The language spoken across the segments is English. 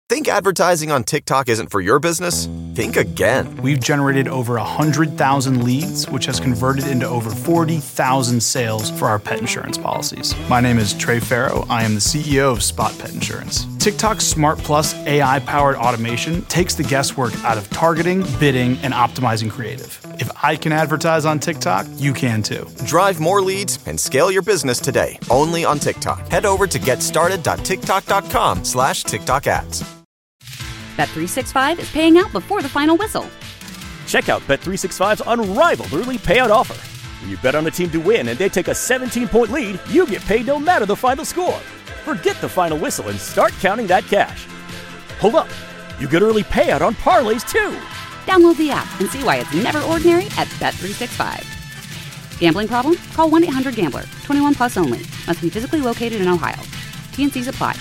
Think advertising on TikTok isn't for your business? Think again. We've generated over 100,000 leads, which has converted into over 40,000 sales for our pet insurance policies. My name is Trey Farrow. I am the CEO of Spot Pet Insurance. TikTok's Smart Plus AI-powered automation takes the guesswork out of targeting, bidding, and optimizing creative. If I can advertise on TikTok, you can too. Drive more leads and scale your business today, only on TikTok. Head over to getstarted.tiktok.com/TikTok ads. Bet365 is paying out before the final whistle. Check out Bet365's unrivaled early payout offer. When you bet on a team to win and they take a 17-point lead, you get paid no matter the final score. Forget the final whistle and start counting that cash. Hold up. You get early payout on parlays, too. Download the app and see why it's never ordinary at Bet365. Gambling problem? Call 1-800-GAMBLER. 21 plus only. Must be physically located in Ohio. T&Cs apply.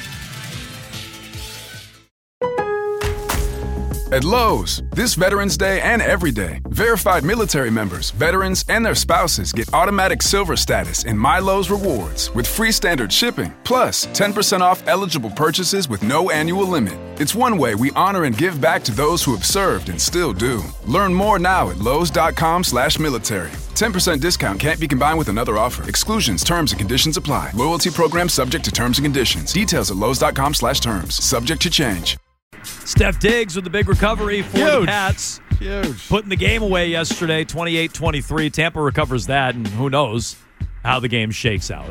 At Lowe's, this Veterans Day and every day, verified military members, veterans, and their spouses get automatic silver status in My Lowe's Rewards with free standard shipping, plus 10% off eligible purchases with no annual limit. It's one way we honor and give back to those who have served and still do. Learn more now at lowes.com/military. 10% discount can't be combined with another offer. Exclusions, terms, and conditions apply. Loyalty program subject to terms and conditions. Details at lowes.com/terms. Subject to change. Steph Diggs with the big recovery for the Pats. Huge. Putting the game away yesterday, 28-23. Tampa recovers that, and who knows how the game shakes out.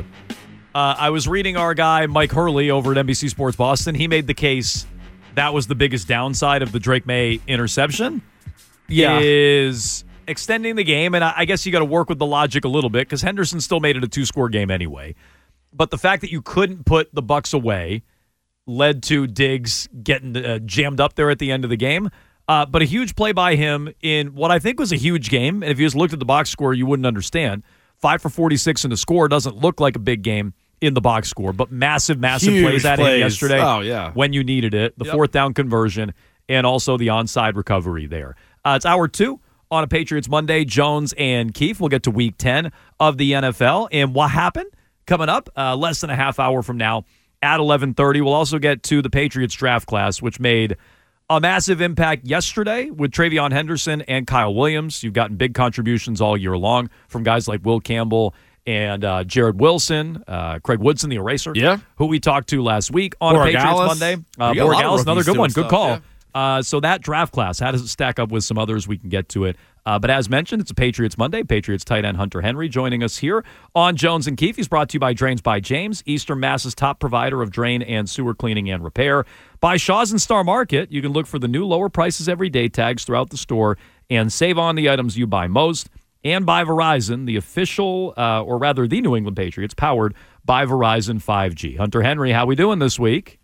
I was reading our guy Mike Hurley over at NBC Sports Boston. He made the case that was the biggest downside of the Drake May interception. Yeah. Is extending the game, and I guess you got to work with the logic a little bit because Henderson still made it a 2-score game anyway. But the fact that you couldn't put the Bucs away led to Diggs getting jammed up there at the end of the game. But a huge play by him in what I think was a huge game. And if you just looked at the box score, you wouldn't understand. 5 for 46 in the score doesn't look like a big game in the box score, but massive Huge plays at him yesterday. Oh, yeah. When you needed it. The fourth down conversion and also the onside recovery there. It's hour 2 on a Patriots Monday. Jones and Keefe. We'll get to week 10 of the NFL. And what happened coming up less than a half hour from now. At 11:30, we'll also get to the Patriots draft class, which made a massive impact yesterday with Travion Henderson and Kyle Williams. You've gotten big contributions all year long from guys like Will Campbell and Jared Wilson, Craig Woodson, the eraser, who we talked to last week on Patriots Monday. Borregales, another good one. Good call. Yeah. So that draft class, how does it stack up with some others? We can get to it. But as mentioned, it's a Patriots Monday. Patriots tight end Hunter Henry joining us here on Jones and Keefe. He's brought to you by Drains by James, Eastern Mass's top provider of drain and sewer cleaning and repair. By Shaw's and Star Market, you can look for the new lower prices every day tags throughout the store and save on the items you buy most. And by Verizon, the official, or rather the New England Patriots, powered by Verizon 5G. Hunter Henry, how we doing this week?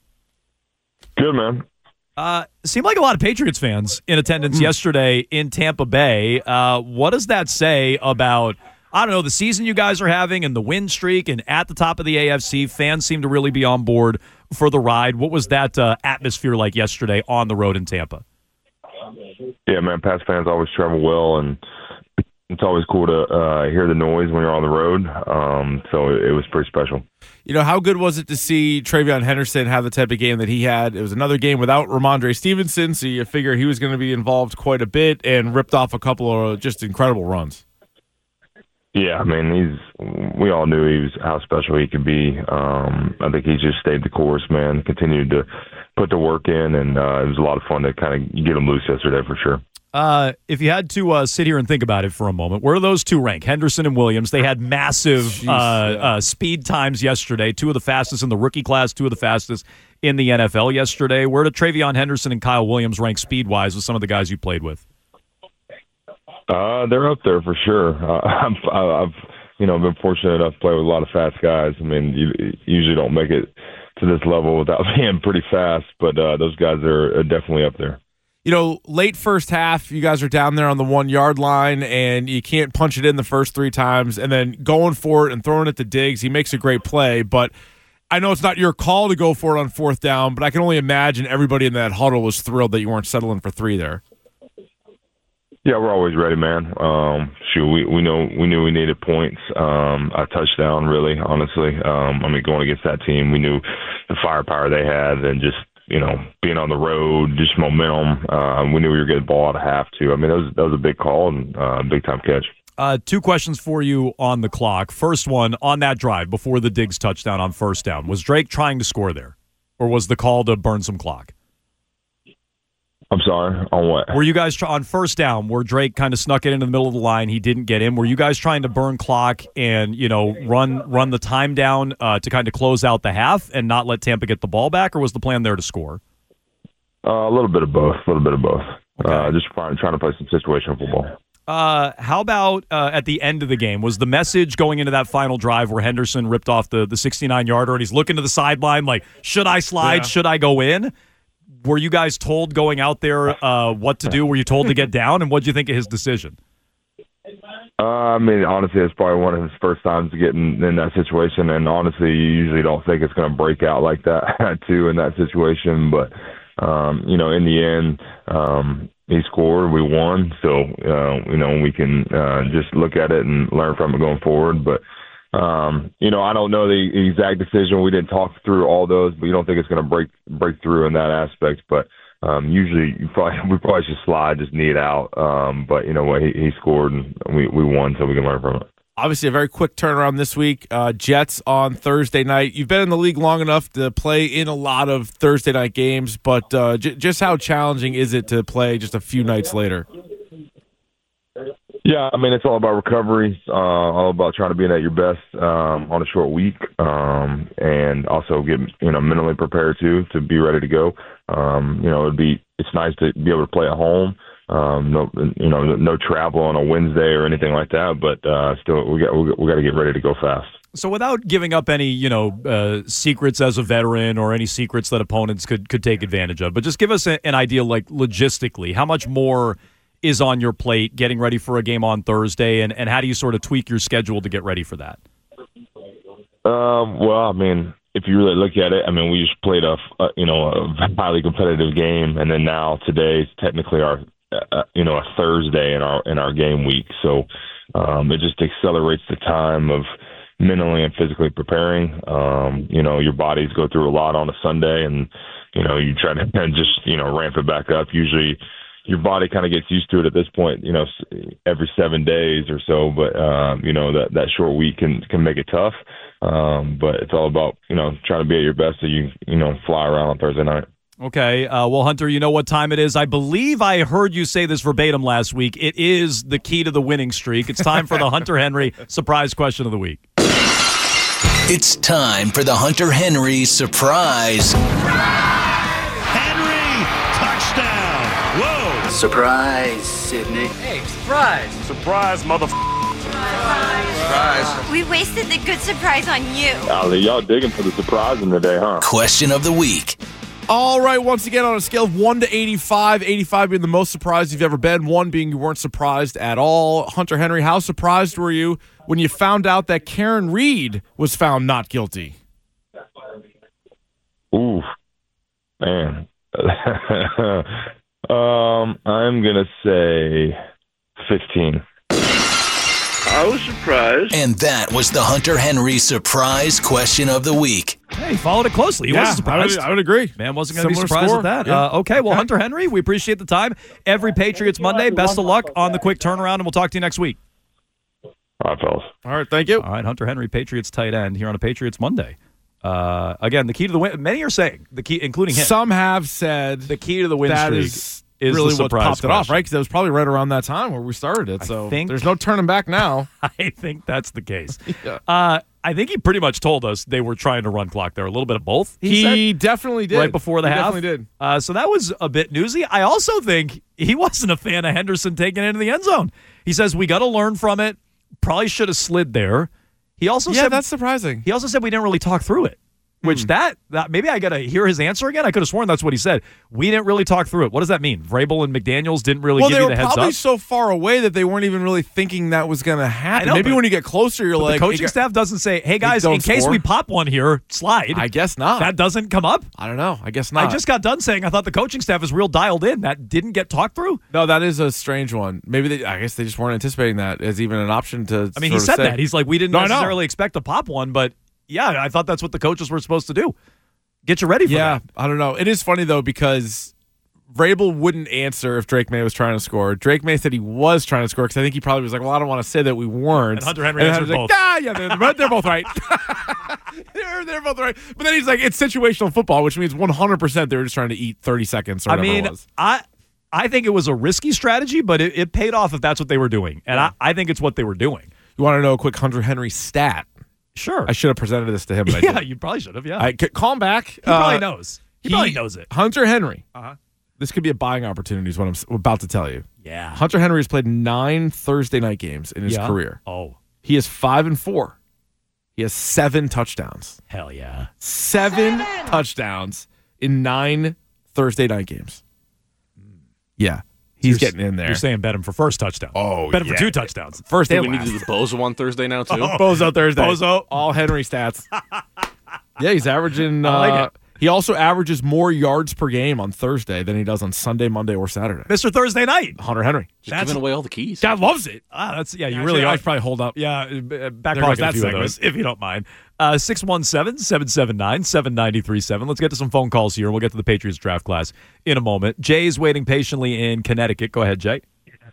Good, man. Seemed like a lot of Patriots fans in attendance yesterday in Tampa Bay. What does that say about, I don't know, the season you guys are having and the win streak and at the top of the AFC? Fans seem to really be on board for the ride. What was that atmosphere like yesterday on the road in Tampa? Yeah, man, Pats fans always travel well, and it's always cool to hear the noise when you're on the road. So it was pretty special. You know, how good was it to see Travion Henderson have the type of game that he had? It was another game without Ramondre Stevenson, so you figure he was going to be involved quite a bit and ripped off a couple of just incredible runs. Yeah, I mean, we all knew how special he could be. I think he just stayed the course, man, continued to put the work in, and it was a lot of fun to kind of get him loose yesterday for sure. If you had to sit here and think about it for a moment, where do those two rank? Henderson and Williams. They had massive speed times yesterday. 2 of the fastest in the rookie class, 2 of the fastest in the NFL yesterday. Where do Travion Henderson and Kyle Williams rank speed-wise with some of the guys you played with? They're up there for sure. I've been fortunate enough to play with a lot of fast guys. I mean, you usually don't make it to this level without being pretty fast, but those guys are definitely up there. You know, late first half, you guys are down there on the 1-yard line, and you can't punch it in the first 3 times, and then going for it and throwing it to Diggs, he makes a great play, but I know it's not your call to go for it on 4th down, but I can only imagine everybody in that huddle was thrilled that you weren't settling for 3 there. Yeah, we're always ready, man. We knew we needed points, a touchdown, really, honestly. Going against that team, we knew the firepower they had, and just being on the road, just momentum. We knew we were getting the ball out of half too. I mean, that was a big call and big time catch. 2 questions for you on the clock. First one, on that drive before the Diggs touchdown on first down, was Drake trying to score there, or was the call to burn some clock? I'm sorry, on what? Were you guys on first down where Drake kind of snuck it into the middle of the line? He didn't get in. Were you guys trying to burn clock and run the time down to kind of close out the half and not let Tampa get the ball back, or was the plan there to score? A little bit of both. Okay. Just trying to play some situational football. How about at the end of the game? Was the message going into that final drive where Henderson ripped off the 69-yarder and he's looking to the sideline like, should I slide? Yeah. Should I go in? Were you guys told going out there what to do? Were you told to get down? And what did you think of his decision? I mean, honestly, it's probably one of his first times getting in that situation. And honestly, you usually don't think it's going to break out like that, too, in that situation. But, in the end, he scored, we won. So, we can just look at it and learn from it going forward. But, I don't know the exact decision. We didn't talk through all those, but you don't think it's going to break through in that aspect. But usually we probably should slide, just knee it out. But you know what? He scored, and we won, so we can learn from it. Obviously, a very quick turnaround this week. Jets on Thursday night. You've been in the league long enough to play in a lot of Thursday night games, but just how challenging is it to play just a few nights later? Yeah, I mean, it's all about recovery, all about trying to be at your best on a short week, and also get mentally prepared to be ready to go. It's nice to be able to play at home. No travel on a Wednesday or anything like that, but still we got to get ready to go fast. So without giving up any secrets as a veteran or any secrets that opponents could take advantage of, but just give us an idea, like logistically, how much more is on your plate getting ready for a game on Thursday, and how do you sort of tweak your schedule to get ready for that? Well, I mean, if you really look at it, I mean, we just played a highly competitive game, and then now today is technically our a Thursday in our game week, so it just accelerates the time of mentally and physically preparing. Your bodies go through a lot on a Sunday, and you try to just ramp it back up. Usually your body kind of gets used to it at this point, every 7 days or so. But, that short week can make it tough. But it's all about, trying to be at your best so you fly around on Thursday night. Okay. Well, Hunter, you know what time it is. I believe I heard you say this verbatim last week. It is the key to the winning streak. It's time for the Hunter Henry surprise question of the week. It's time for the Hunter Henry surprise. Surprise, Sydney. Hey, surprise. Surprise, motherfucker. Surprise. We wasted the good surprise on you. Golly, y'all digging for the surprising today, huh? Question of the week. All right, once again, on a scale of 1 to 85, 85 being the most surprised you've ever been, 1 being you weren't surprised at all. Hunter Henry, how surprised were you when you found out that Karen Reed was found not guilty? Ooh, man. I'm going to say 15. I was surprised. And that was the Hunter Henry surprise question of the week. Hey, he followed it closely. He wasn't surprised. I would agree. Man wasn't going to be surprised score. at that. Yeah. Okay, well, Hunter Henry, we appreciate the time. Every Patriots Monday. Best of luck on the quick turnaround, and we'll talk to you next week. All right, fellas. All right, thank you. All right, Hunter Henry, Patriots tight end here on a Patriots Monday. Again, the key to the win. Many are saying the key, including him. Some have said the key to the win that streak is really the what surprise popped question. it off, right? Because it was probably right around that time where we started it. So there's no turning back now. I think that's the case. Yeah. I think he pretty much told us they were trying to run clock there. A little bit of both. He definitely did. Right before the half. Definitely did. So that was a bit newsy. I also think he wasn't a fan of Henderson taking it into the end zone. He says we got to learn from it. Probably should have slid there. He also said that's surprising. He also said we didn't really talk through it. Which that maybe I got to hear his answer again. I could have sworn that's what he said. We didn't really talk through it. What does that mean? Vrabel and McDaniels didn't really give you the heads up? Well, they were probably so far away that they weren't even really thinking that was going to happen. Maybe when you get closer, you're like... the coaching staff doesn't say, hey, guys, in case we pop one here, slide. I guess not. That doesn't come up? I don't know. I guess not. I just got done saying I thought the coaching staff is real dialed in. That didn't get talked through? No, that is a strange one. Maybe I guess they just weren't anticipating that as even an option to I mean, he said that. He's like, we didn't necessarily expect to pop one, but yeah, I thought that's what the coaches were supposed to do. get you ready for Yeah, that. I don't know. It is funny, though, because Vrabel wouldn't answer if Drake May was trying to score. Drake May said he was trying to score because I think he probably was like, well, I don't want to say that we weren't. And Hunter Henry answered like, both. They're both right. they're both right. But then he's like, it's situational football, which means 100% they were just trying to eat 30 seconds or whatever it was. I think it was a risky strategy, but it paid off if that's what they were doing. And I think it's what they were doing. You want to know a quick Hunter Henry stat? Sure. I should have presented this to him. But Yeah, you probably should have, yeah. Call him back. He probably knows. He probably knows it. Hunter Henry. Uh-huh. This could be a buying opportunity is what I'm about to tell you. Yeah. Hunter Henry has played 9 Thursday night games in his career. Oh. He is 5-4. He has 7 touchdowns. Hell yeah. 7 touchdowns in 9 Thursday night games. Yeah. He's getting in there. You're saying bet him for first touchdown. Oh, bet him for 2 touchdowns. First Do and we need last. to do the Bozo on Thursday now, too? Bozo Thursday. Bozo. All Henry stats. Yeah, he's averaging. I like it. He also averages more yards per game on Thursday than he does on Sunday, Monday, or Saturday. Mr. Thursday Night. Hunter Henry. Just giving away all the keys. God loves it. That's you Actually, really I are. should probably hold up. Yeah, back There pocket goes that a few of segment. those, if you don't mind. 617-779-7937. Let's get to some phone calls here, and we'll get to the Patriots draft class in a moment. Jay's waiting patiently in Connecticut. Go ahead, Jay.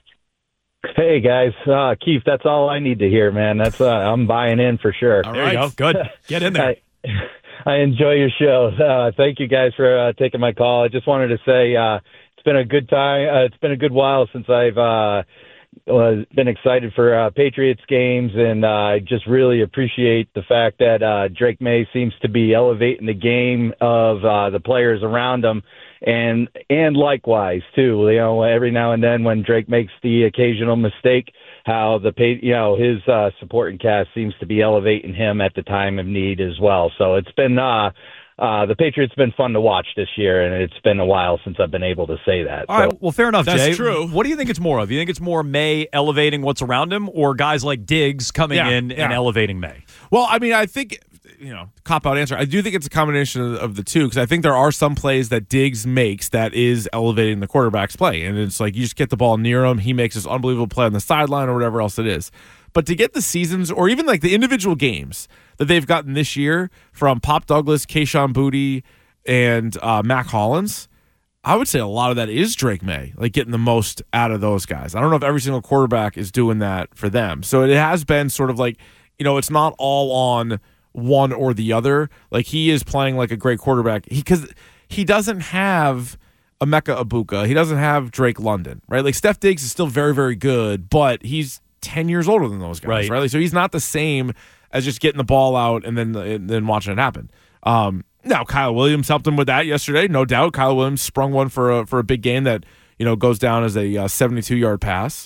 Hey guys, Keith, that's all I need to hear, man. That's I'm buying in for sure. There you go. Good. Get in there. I enjoy your show. Thank you guys for taking my call. I just wanted to say it's been a good time. It's been a good while since I've been excited for Patriots games, and I just really appreciate the fact that Drake May seems to be elevating the game of the players around him. And likewise too, every now and then when Drake makes the occasional mistake, how his supporting cast seems to be elevating him at the time of need as well. So it's been the Patriots been fun to watch this year, and it's been a while since I've been able to say that. All right, well, fair enough, That's Jay. true. What do you think it's more of? You think it's more May elevating what's around him, or guys like Diggs coming in and elevating May? Well, I mean, I think, cop-out answer. I do think it's a combination of the two, because I think there are some plays that Diggs makes that is elevating the quarterback's play. And it's like you just get the ball near him, he makes this unbelievable play on the sideline or whatever else it is. But to get the seasons or even like the individual games that they've gotten this year from Pop Douglas, Kayshon Boutte, and Mac Hollins, I would say a lot of that is Drake May, like getting the most out of those guys. I don't know if every single quarterback is doing that for them. So it has been sort of like, it's not all on one or the other. Like he is playing like a great quarterback because he doesn't have Emeka Egbuka. He doesn't have Drake London, right? Like Steph Diggs is still very, very good, but he's 10 years older than those guys, right? Like, so he's not the same as just getting the ball out and then watching it happen. Now Kyle Williams helped him with that yesterday, no doubt. Kyle Williams sprung one for a big game that goes down as a 72-yard pass.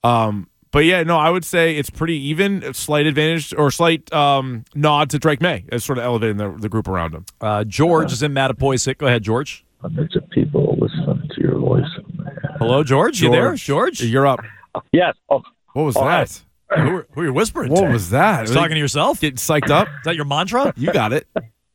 But yeah, no, I would say it's pretty even. Slight advantage or slight nod to Drake May as sort of elevating the group around him. George is in Mattapoisett. Go ahead, George. Hundreds of people listening to your voice. Hello, George. You there, George? You're up. Yes. What was that? Who are you whispering What to? was that? You talking to yourself? Getting psyched up? Is that your mantra? You got it.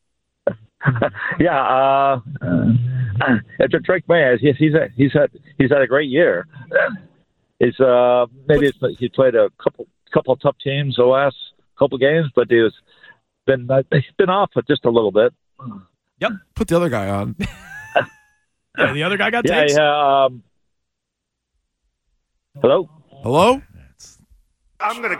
Yeah. Drake May, he's had a great year. He's played a couple of tough teams the last couple games, but he's been off just a little bit. Yep. Put the other guy on. Yeah, the other guy got takes. Yeah. Hello. Hello. I'm gonna.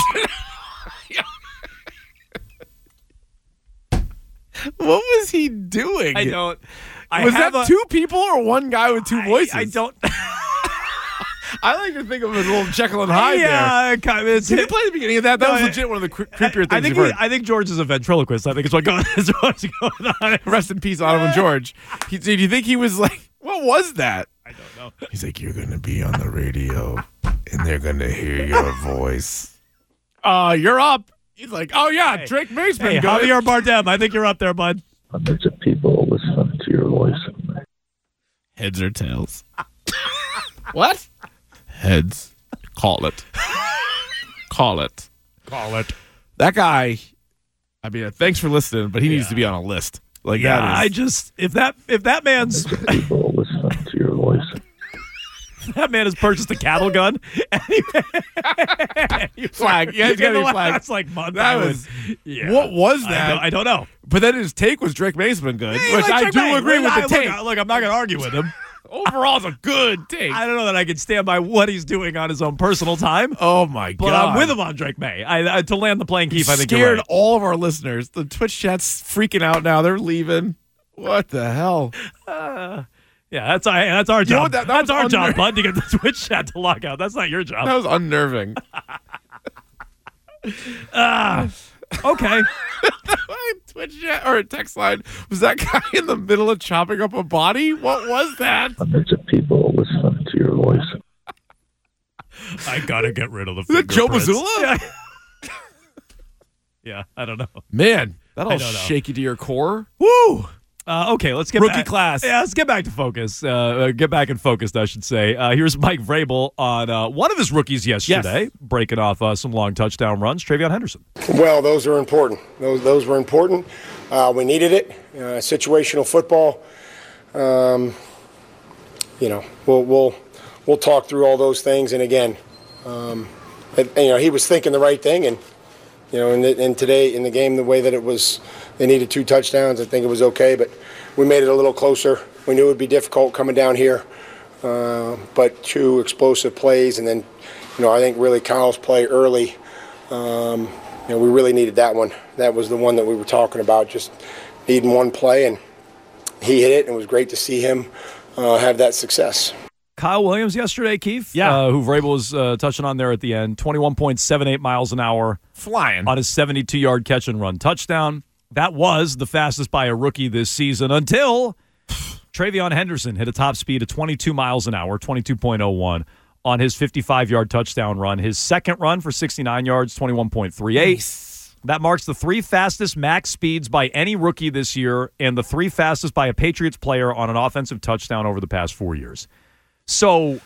What was he doing? I don't. Was that two people or one guy with two voices? I don't. I like to think of him as a little Jekyll and Hyde yeah, there. Did you play the beginning of that? That was legit one of the creepier things you've heard. I think George is a ventriloquist. I think it's what's going on. Rest in peace, Otto and George. Do you think he was like, what was that? I don't know. He's like, you're going to be on the radio, and they're going to hear your voice. You're up. He's like, oh, yeah, hey, Drake May's been good. Javier Bardem, I think you're up there, bud. Hundreds of people listening to your voice. Heads or tails? What? Heads. Call it. Call it. Call it. That guy, I mean, thanks for listening, but he needs to be on a list. Like that is, if that man's people listening to your voice. That man has purchased a cattle gun. Flag. Yeah, he's got to be flagged. That's like month. That was. What was that? I don't know. But then his take was Drake May's been good, which I do agree with the take. Look, I'm not going to argue with him. Overall, it's a good take. I don't know that I can stand by what he's doing on his own personal time. Oh, my God. But I'm with him on Drake May. To land the plane, Keith, I think you're scared right. all of our listeners. The Twitch chat's freaking out now. They're leaving. What the hell? Yeah, that's our job. You know that's our job, bud, to get the Twitch chat to log out. That's not your job. That was unnerving. Okay. Twitch chat or a text line. Was that guy in the middle of chopping up a body? What was that? Hundreds of people listening to your voice. I gotta get rid of the Is that Joe fingerprints. Mazzulla? Yeah, I don't know. Man, that'll I don't know. shake you to your core. Woo! Okay, let's get Rookie back. class. Yeah, let's get back to focus. Get back in focus, I should say. Here's Mike Vrabel on one of his rookies yesterday, breaking off some long touchdown runs. TreVeyon Henderson. Well, those are important. Those were important. We needed it. Situational football. We'll talk through all those things. And again, he was thinking the right thing. And and today in the game, the way that it was, they needed 2 touchdowns. I think it was okay, but we made it a little closer. We knew it would be difficult coming down here, but 2 explosive plays, and then, I think really Kyle's play early. We really needed that one. That was the one that we were talking about, just needing one play, and he hit it, and it was great to see him have that success. Kyle Williams yesterday, Keith, who Vrabel was touching on there at the end, 21.78 miles an hour. Flying. On his 72-yard catch and run touchdown. That was the fastest by a rookie this season until TreVeyon Henderson hit a top speed of 22 miles an hour, 22.01, on his 55-yard touchdown run. His second run for 69 yards, 21.38. Nice. That marks the 3 fastest max speeds by any rookie this year and the 3 fastest by a Patriots player on an offensive touchdown over the past 4 years. So,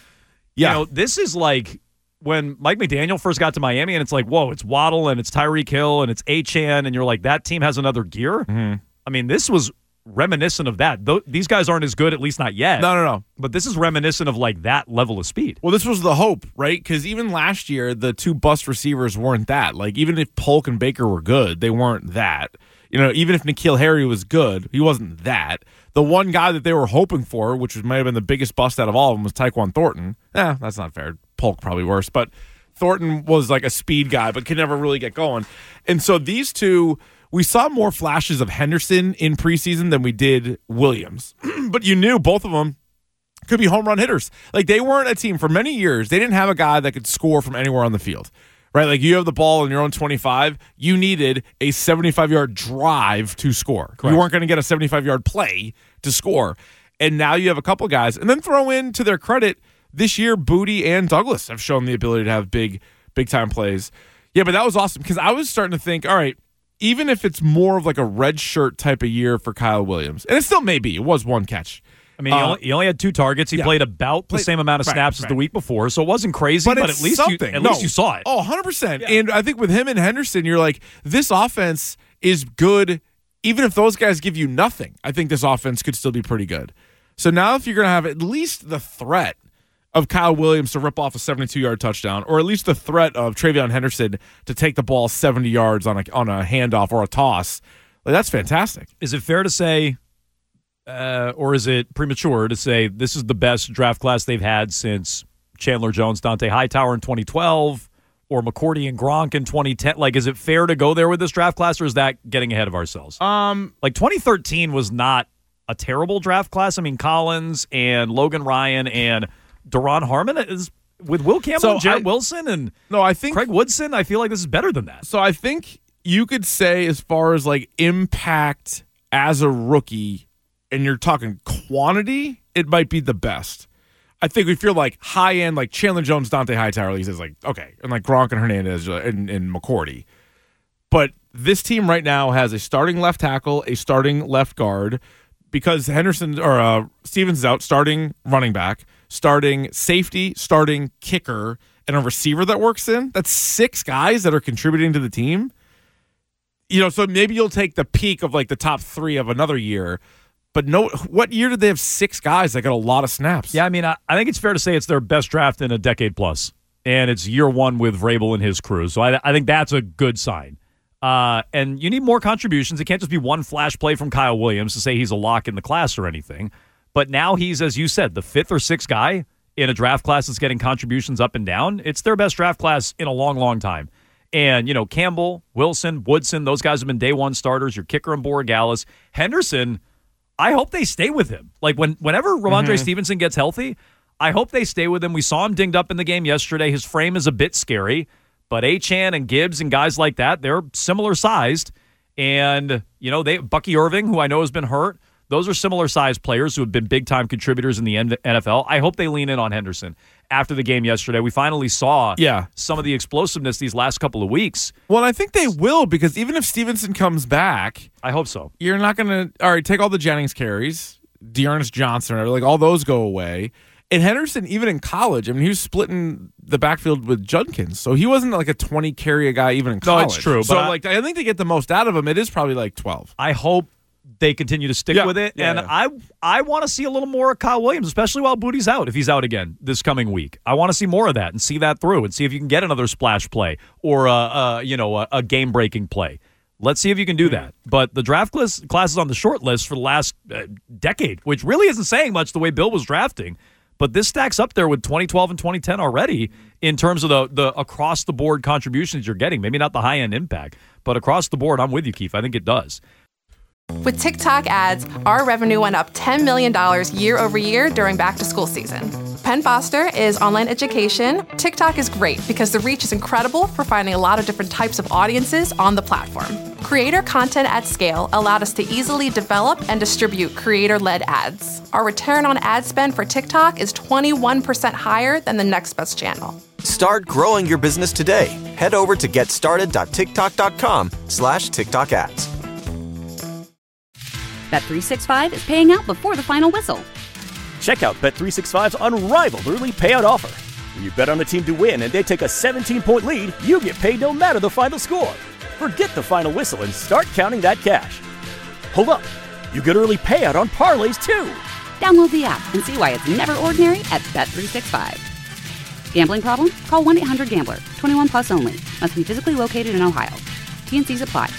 this is like when Mike McDaniel first got to Miami, and it's like, whoa, it's Waddle, and it's Tyreek Hill, and it's Achane, and you're like, that team has another gear? Mm-hmm. I mean, this was reminiscent of that. These guys aren't as good, at least not yet. No. But this is reminiscent of, like, that level of speed. Well, this was the hope, right? Because even last year, the 2 bust receivers weren't that. Like, even if Polk and Baker were good, they weren't that. Even if N'Keal Harry was good, he wasn't that. The one guy that they were hoping for, which might have been the biggest bust out of all of them, was Tyquan Thornton. That's not fair. Polk probably worse. But Thornton was like a speed guy, but could never really get going. And so these 2, we saw more flashes of Henderson in preseason than we did Williams. But you knew both of them could be home run hitters. Like, they weren't a team for many years. They didn't have a guy that could score from anywhere on the field. Right, like you have the ball in your own 25, you needed a 75-yard drive to score. Correct. You weren't going to get a 75-yard play to score. And now you have a couple guys. And then throw in, to their credit, this year, Booty and Douglas have shown the ability to have big-time plays. Yeah, but that was awesome because I was starting to think, all right, even if it's more of like a red shirt type of year for Kyle Williams, and it still may be, it was 1 catch. I mean, he only had 2 targets. He played about the same amount of snaps as the week before, so it wasn't crazy, but at least you saw it. Oh, 100%. Yeah. And I think with him and Henderson, you're like, this offense is good even if those guys give you nothing. I think this offense could still be pretty good. So now if you're going to have at least the threat of Kyle Williams to rip off a 72-yard touchdown, or at least the threat of TreVeyon Henderson to take the ball 70 yards on a handoff or a toss, like, that's fantastic. Is it fair to say, or is it premature to say this is the best draft class they've had since Chandler Jones, Dante Hightower in 2012, or McCourty and Gronk in 2010? Like, is it fair to go there with this draft class, or is that getting ahead of ourselves? Like, 2013 was not a terrible draft class. I mean, Collins and Logan Ryan and Daron Harmon is with Will Campbell and Jarrett Wilson and I think Craig Woodson. I feel like this is better than that. So I think you could say, as far as like impact as a rookie, and you're talking quantity, it might be the best. I think if you're like high end, like Chandler Jones, Dante Hightower, he says like, okay, and like Gronk and Hernandez and McCourty. But this team right now has a starting left tackle, a starting left guard, because Henderson or Stevens is out, starting running back, starting safety, starting kicker, and a receiver that works in. That's 6 guys that are contributing to the team. So maybe you'll take the peak of like the top 3 of another year. But what year did they have 6 guys that got a lot of snaps? Yeah, I mean, I think it's fair to say it's their best draft in a decade plus. And it's year 1 with Vrabel and his crew. So I think that's a good sign. And you need more contributions. It can't just be one flash play from Kyle Williams to say he's a lock in the class or anything. But now he's, as you said, the 5th or 6th guy in a draft class that's getting contributions up and down. It's their best draft class in a long, long time. And, Campbell, Wilson, Woodson, those guys have been day one starters. Your kicker and Borregales. Henderson, I hope they stay with him. Like, whenever Ramondre Stevenson gets healthy, I hope they stay with him. We saw him dinged up in the game yesterday. His frame is a bit scary. But Achane and Gibbs and guys like that, they're similar sized. And, Bucky Irving, who I know has been hurt, those are similar sized players who have been big-time contributors in the NFL. I hope they lean in on Henderson. After the game yesterday, we finally saw some of the explosiveness these last couple of weeks. Well, I think they will, because even if Stevenson comes back, I hope so. You're not going to, all right, take all the Jennings carries, Dearness Johnson, all those go away. And Henderson, even in college, he was splitting the backfield with Judkins. So he wasn't like a 20-carry guy even in college. No, it's true. So, but I think to get the most out of him, it is probably like 12. I hope they continue to stick with it. And I want to see a little more of Kyle Williams, especially while Booty's out, if he's out again this coming week. I want to see more of that and see that through and see if you can get another splash play or a game-breaking play. Let's see if you can do that. But the draft class is on the short list for the last decade, which really isn't saying much the way Bill was drafting. But this stacks up there with 2012 and 2010 already in terms of the across-the-board contributions you're getting. Maybe not the high-end impact, but across the board, I'm with you, Keith. I think it does. With TikTok ads, our revenue went up $10 million year over year during back-to-school season. Penn Foster is online education. TikTok is great because the reach is incredible for finding a lot of different types of audiences on the platform. Creator content at scale allowed us to easily develop and distribute creator-led ads. Our return on ad spend for TikTok is 21% higher than the next best channel. Start growing your business today. Head over to getstarted.tiktok.com/TikTok ads. Bet365 is paying out before the final whistle. Check out Bet365's unrivaled early payout offer. When you bet on a team to win and they take a 17-point lead, you get paid no matter the final score. Forget the final whistle and start counting that cash. Hold up. You get early payout on parlays, too. Download the app and see why it's never ordinary at Bet365. Gambling problem? Call 1-800-GAMBLER. 21 plus only. Must be physically located in Ohio. T&Cs apply.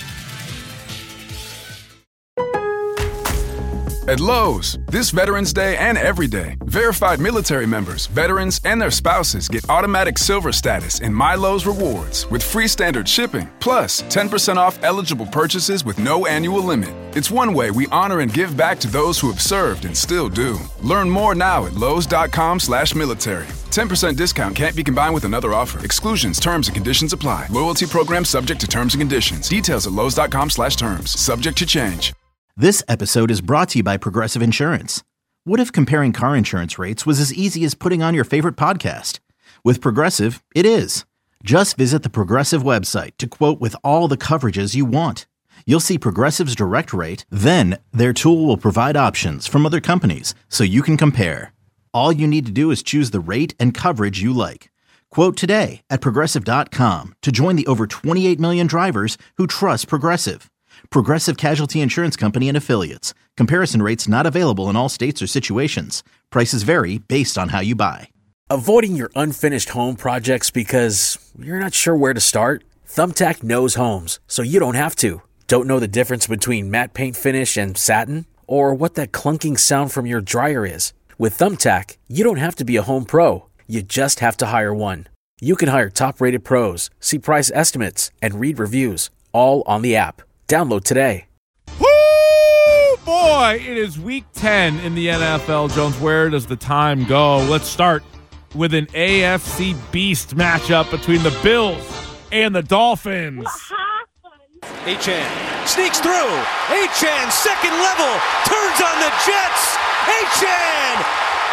At Lowe's, this Veterans Day and every day, verified military members, veterans, and their spouses get automatic silver status in My Lowe's Rewards with free standard shipping, plus 10% off eligible purchases with no annual limit. It's one way we honor and give back to those who have served and still do. Learn more now at lowes.com/military. 10% discount can't be combined with another offer. Exclusions, terms, and conditions apply. Loyalty program subject to terms and conditions. Details at lowes.com/terms. Subject to change. This episode is brought to you by Progressive Insurance. What if comparing car insurance rates was as easy as putting on your favorite podcast? With Progressive, it is. Just visit the Progressive website to quote with all the coverages you want. You'll see Progressive's direct rate, then their tool will provide options from other companies so you can compare. All you need to do is choose the rate and coverage you like. Quote today at Progressive.com to join the over 28 million drivers who trust Progressive. Progressive Casualty Insurance Company and Affiliates. Comparison rates not available in all states or situations. Prices vary based on how you buy. Avoiding your unfinished home projects because you're not sure where to start? Thumbtack knows homes, so you don't have to. Don't know the difference between matte paint finish and satin? Or what that clunking sound from your dryer is? With Thumbtack, you don't have to be a home pro. You just have to hire one. You can hire top-rated pros, see price estimates, and read reviews, all on the app. Download today. Woo, boy, it is week 10 in the NFL. Jones, where does the time go? Let's start with an AFC beast matchup between the Bills and the Dolphins. Achane sneaks through. Achane, second level, turns on the Jets. Achane,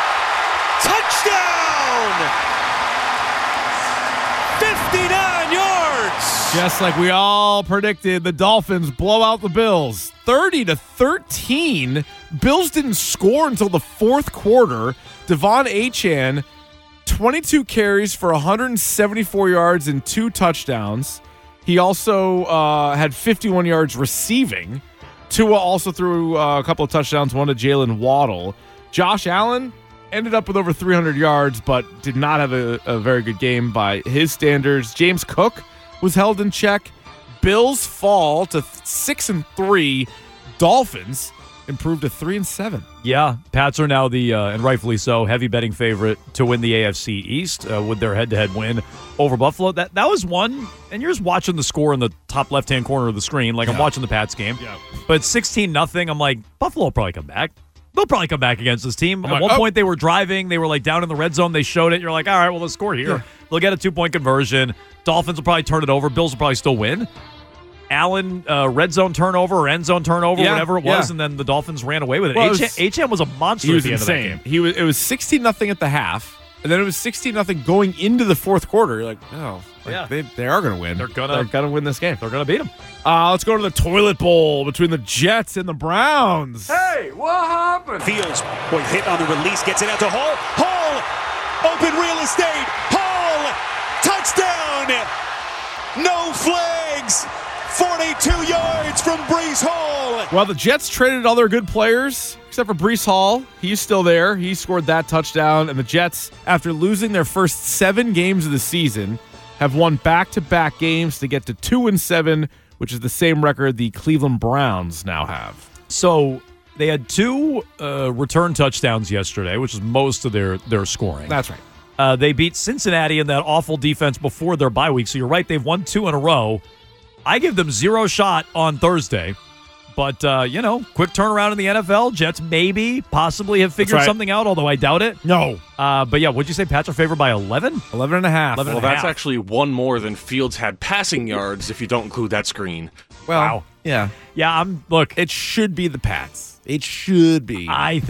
touchdown! 59 yards! Just like we all predicted, the Dolphins blow out the Bills 30-13. Bills didn't score until the fourth quarter. Devon Achane, 22 carries for 174 yards and 2 touchdowns. He also had 51 yards receiving. Tua also threw a couple of touchdowns, one to Jalen Waddle. Josh Allen ended up with over 300 yards, but did not have a very good game by his standards. James Cook was held in check. Bills fall to 6-3. Dolphins improved to 3-7. Yeah, Pats are now the, and rightfully so, heavy betting favorite to win the AFC East with their head-to-head win over Buffalo. That was one, and you're just watching the score in the top left-hand corner of the screen, like I'm watching the Pats game. Yeah. But 16-0, I'm like, Buffalo will probably come back. They'll probably come back against this team. At one point, they were driving. They were like down in the red zone. They showed it. You're like, all right, well, let's score here. Yeah. They'll get a 2-point conversion. Dolphins will probably turn it over. Bills will probably still win. Allen, red zone turnover or end zone turnover, whatever it was, and then the Dolphins ran away with it. Well, HM was a monster at the end of that game. It was 16-0 at the half, and then it was 16-0 going into the fourth quarter. You're like, they are going to win. They're gonna win this game. They're gonna beat them. Let's go to the toilet bowl between the Jets and the Browns. Hey, what happened? Fields, boy, hit on the release, gets it out to Hall. Hall, open real estate. Hall, touchdown. No flags. 42 yards from Breece Hall. Well, the Jets traded all their good players, except for Breece Hall. He's still there. He scored that touchdown. And the Jets, after losing their first 7 games of the season, have won back-to-back games to get to 2-7, which is the same record the Cleveland Browns now have. So they had 2 return touchdowns yesterday, which is most of their scoring. That's right. They beat Cincinnati in that awful defense before their bye week. So you're right, they've won 2 in a row. I give them 0 shot on Thursday. But, quick turnaround in the NFL. Jets possibly have figured something out, although I doubt it. No. But, yeah, what'd you say? Pats are favored by 11? 11.5. Well, that's actually one more than Fields had passing yards if you don't include that screen. Well, wow. Yeah. Yeah, look. It should be the Pats. It should be.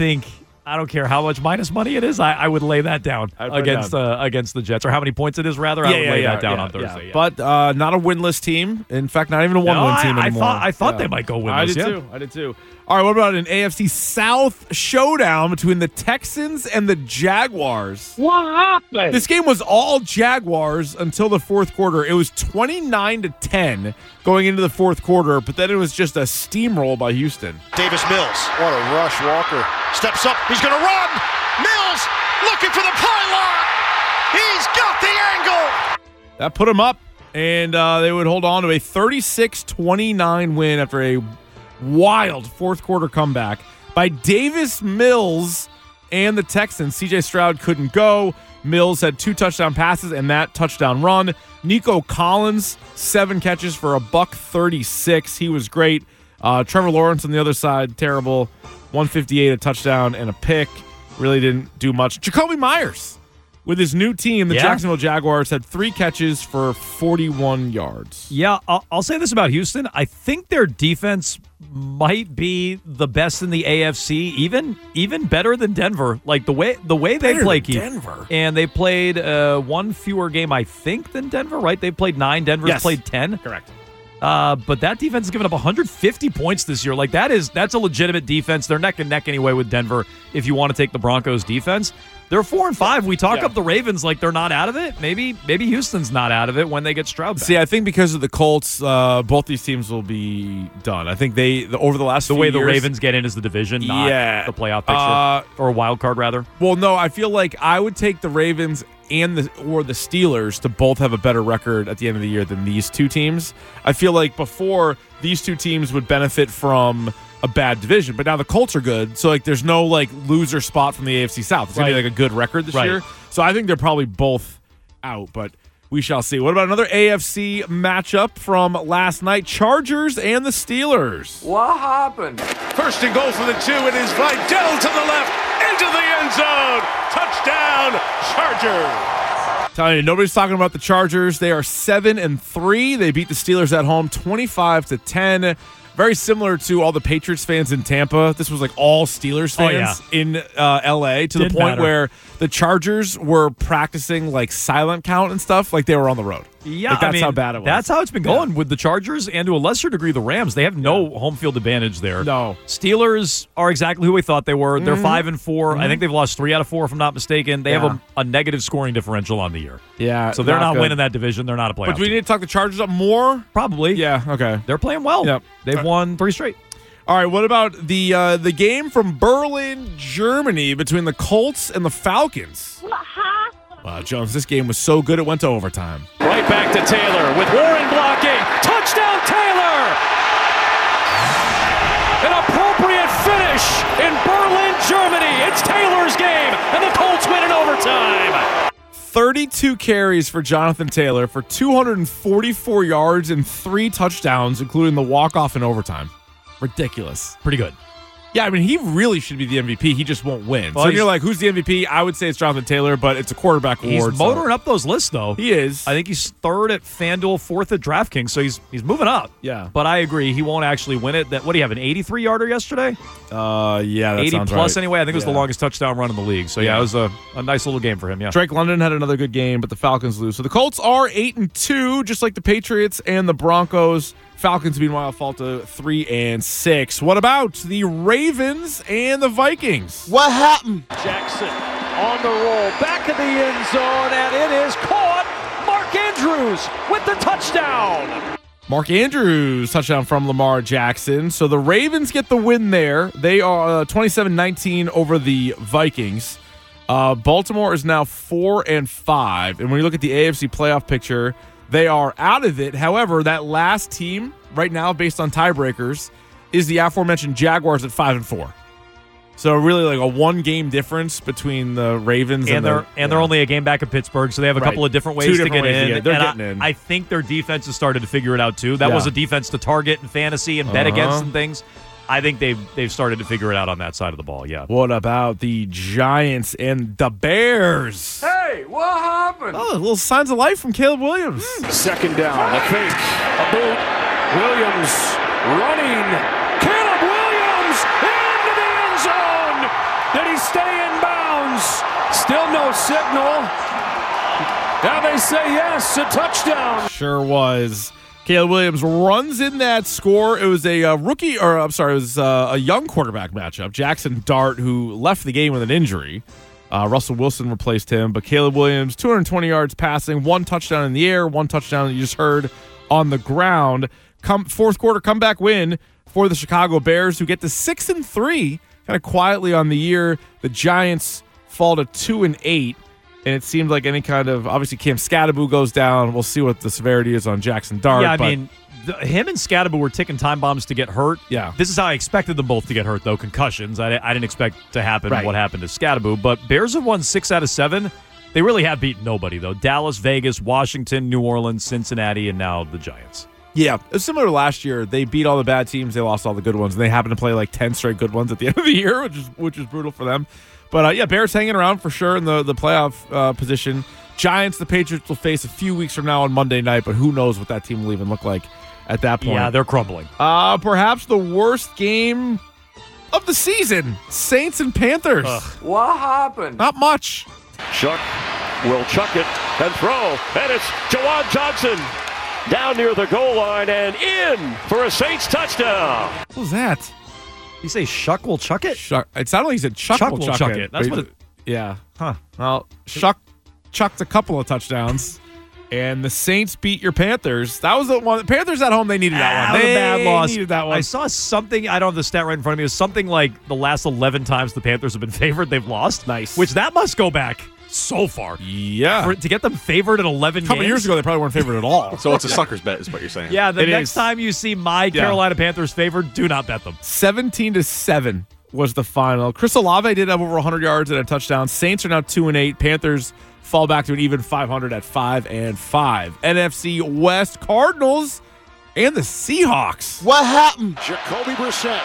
I don't care how much minus money it is. I would lay that down against the Jets, or how many points it is, rather. I would lay that down on Thursday. Yeah. But not a winless team. In fact, not even a one-win team anymore. I thought they might go winless. I did too. All right, what about an AFC South showdown between the Texans and the Jaguars? What happened? This game was all Jaguars until the fourth quarter. It was 29-10 going into the fourth quarter, but then it was just a steamroll by Houston. Davis Mills. What a rush. Walker steps up. He's going to run. Mills looking for the pylon. He's got the angle. That put him up, and they would hold on to a 36-29 win after a wild fourth quarter comeback by Davis Mills and the Texans. CJ Stroud couldn't go. Mills had 2 touchdown passes and that touchdown run. Nico Collins, 7 catches for $136. He was great. Trevor Lawrence on the other side, terrible. 158, a touchdown and a pick. Really didn't do much. Jacoby Myers with his new team, the Jacksonville Jaguars, had 3 catches for 41 yards. Yeah, I'll say this about Houston. I think their defense might be the best in the AFC, even better than Denver. Like the way they play, Keith. Denver. And they played 1 fewer game, I think, than Denver, right? They played 9. Denver's played 10. Correct. But that defense has given up 150 points this year. Like that's a legitimate defense. They're neck and neck anyway with Denver if you want to take the Broncos defense. They're 4-5. We talk up the Ravens like they're not out of it. Maybe Houston's not out of it when they get Stroud back. See, I think because of the Colts, both these teams will be done. I think over the last the few way years, the Ravens get in is the division, not the playoff picture or a wild card rather. Well, no, I feel like I would take the Ravens and the Steelers to both have a better record at the end of the year than these 2 teams. I feel like before these 2 teams would benefit from a bad division, but now the Colts are good, so like there's no like loser spot from the AFC South. It's gonna be like a good record this year, so I think they're probably both out, but we shall see. What about another AFC matchup from last night? Chargers and the Steelers. What happened? First and goal for the 2. It is Vidal to the left into the end zone. Touchdown, Chargers. Telling you, nobody's talking about the Chargers. They are 7-3. They beat the Steelers at home 25-10. Very similar to all the Patriots fans in Tampa. This was like all Steelers fans in L.A. to the point where the Chargers were practicing like silent count and stuff like they were on the road. Yeah, like, that's how bad it was. That's how it's been going with the Chargers and to a lesser degree the Rams. They have no home field advantage there. No. Steelers are exactly who we thought they were. They're 5-4. I think they've lost 3 out of 4 if I'm not mistaken. They have a negative scoring differential on the year. Yeah. So they're not winning that division. They're not a playoff But do we team. need to talk the Chargers up more? Probably. Yeah, okay. They're playing well. Yep. They've won 3 straight. All right, what about the game from Berlin, Germany between the Colts and the Falcons? Wow, Jones, this game was so good it went to overtime. Right back to Taylor with Warren blocking. Touchdown, in Berlin, Germany. It's Taylor's game, and the Colts win in overtime. 32 carries for Jonathan Taylor for 244 yards and 3 touchdowns, including the walk-off in overtime. Ridiculous. Pretty good. Yeah, I mean, he really should be the MVP. He just won't win. Well, so you're like, who's the MVP? I would say it's Jonathan Taylor, but it's a quarterback award. He's motoring up those lists, though. He is. I think he's 3rd at FanDuel, 4th at DraftKings, so he's moving up. Yeah. But I agree, he won't actually win it. What do you have, an 83-yarder yesterday? Yeah, that 80 sounds plus right. anyway. I think it was the longest touchdown run in the league. So, it was a nice little game for him, yeah. Drake London had another good game, but the Falcons lose. So the Colts are 8-2, just like the Patriots and the Broncos. Falcons, meanwhile, fall to 3-6. What about the Ravens and the Vikings? What happened? Jackson on the roll, back of the end zone, and it is caught. Mark Andrews with the touchdown. Mark Andrews, touchdown from Lamar Jackson. So the Ravens get the win there. They are 27-19 over the Vikings. Baltimore is now 4-5. And when you look at the AFC playoff picture, they are out of it. However, that last team right now, based on tiebreakers, is the aforementioned Jaguars at 5-4. So really like a 1-game difference between the Ravens and they're only a game back of Pittsburgh, so they have a couple of different ways to get in. They're getting in. I think their defense has started to figure it out too. That was a defense to target and fantasy and bet against and things. I think they've started to figure it out on that side of the ball, yeah. What about the Giants and the Bears? Hey, what happened? Oh, little signs of life from Caleb Williams. Second down, a fake, a boot. Williams running. Caleb Williams into the end zone. Did he stay in bounds? Still no signal. Now they say yes, a touchdown. Sure was. Caleb Williams runs in that score. It was a a young quarterback matchup. Jackson Dart, who left the game with an injury. Russell Wilson replaced him, but Caleb Williams, 220 yards passing, 1 touchdown in the air, 1 touchdown that you just heard on the ground. Fourth quarter comeback win for the Chicago Bears, who get to 6-3, kind of quietly on the year. The Giants fall to 2-8. And it seemed like any kind of, obviously Cam Scatterbo goes down. We'll see what the severity is on Jackson Dart. Yeah, I mean, him and Scatterbo were ticking time bombs to get hurt. Yeah. This is how I expected them both to get hurt, though, concussions. I didn't expect to happen what happened to Scatterbo. But Bears have won 6 out of 7. They really have beaten nobody, though. Dallas, Vegas, Washington, New Orleans, Cincinnati, and now the Giants. Yeah, it's similar to last year. They beat all the bad teams. They lost all the good ones. And they happened to play like 10 straight good ones at the end of the year, which is brutal for them. But, Bears hanging around for sure in the playoff position. Giants, the Patriots will face a few weeks from now on Monday night, but who knows what that team will even look like at that point. Yeah, they're crumbling. Perhaps the worst game of the season, Saints and Panthers. What happened? Not much. Chuck will chuck it and throw, and it's Jawan Johnson down near the goal line and in for a Saints touchdown. What was that? You say Shuck will chuck it? Shuck. It sounded like he said Chuck will chuck it. That's what it... Yeah. Huh. Well, Shuck chucked a couple of touchdowns, and the Saints beat your Panthers. That was the one. Panthers at home, they needed that one. They bad loss. Needed that one. I saw something, I don't have the stat right in front of me. It was something like the last 11 times the Panthers have been favored, they've lost. Nice. Which that must go back so far. Yeah. To get them favored in 11 games. A couple years ago, they probably weren't favored at all. So it's a sucker's bet is what you're saying. Yeah, the next time you see my Carolina Panthers favored, do not bet them. 17-7 was the final. Chris Olave did have over 100 yards and a touchdown. Saints are now 2-8. Panthers fall back to an even 500 at 5-5. NFC West, Cardinals and the Seahawks. What happened? Jacoby Brissett.